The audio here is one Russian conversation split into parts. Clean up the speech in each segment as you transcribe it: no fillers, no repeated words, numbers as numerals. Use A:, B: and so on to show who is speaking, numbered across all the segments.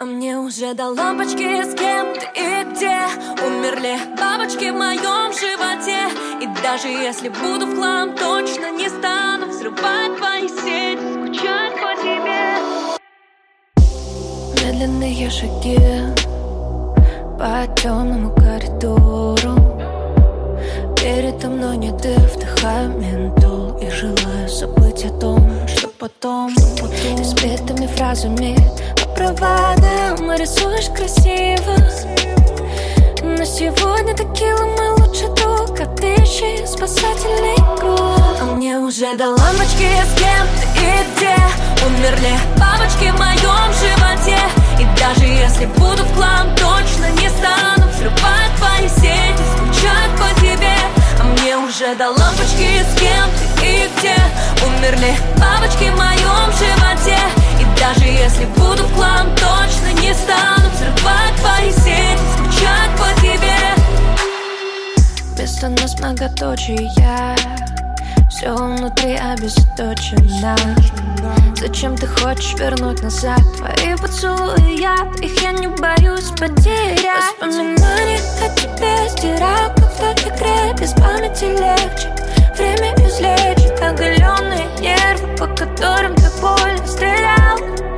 A: А мне уже до лампочки, с кем ты и где. Умерли бабочки в моем животе. И даже если буду в хлам, точно не стану взрывать твои сети, скучать по тебе. Медленные шаги по темному коридору. Передо мной нет дыр, вдыхаю ментол и желаю забыть о том, что потом. Ты сбитыми фразами по проводам рисуешь красиво. Но сегодня текила мой лучший друг, а ты еще и спасательный круг. А мне уже до лампочки, с кем ты и где. Умерли бабочки в моем животе. И даже если буду в хлам, точно не стану взрывать твои сети, скучать по тебе. А мне уже до лампочки, с кем ты и где. Умерли бабочки в моем животе. И даже если буду в хлам, точно не стану взрывать твои сети, скучать по тебе. Вместо нас многоточия, все внутри обесточено. Зачем ты хочешь вернуть назад твои поцелуи, яд, их я не боюсь потерять. Воспоминания о тебе стираю, как в той игре, без памяти легче. Время излечит оголенные нервы, по которым ты больно стрелял.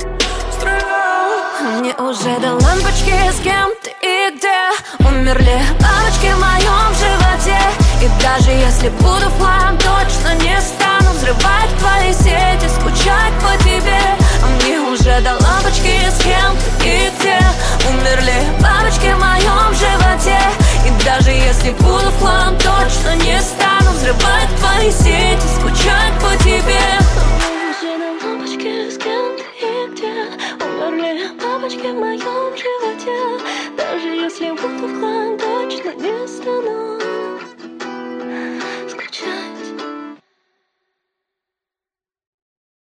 A: Мне уже до лампочки, с кем ты и где. Умерли бабочки в моем животе. И даже если буду в хлам, точно не стану взрывать твои сети, скучать по тебе. А мне уже до лампочки, с кем ты и где. Умерли бабочки в моем животе. И даже если буду в хлам, точно не стану взрывать твои сети, скучать по тебе. Лампочки, с кем ты и где. Умерли бабочки в моем животе. Даже если буду в хлам, точно не стану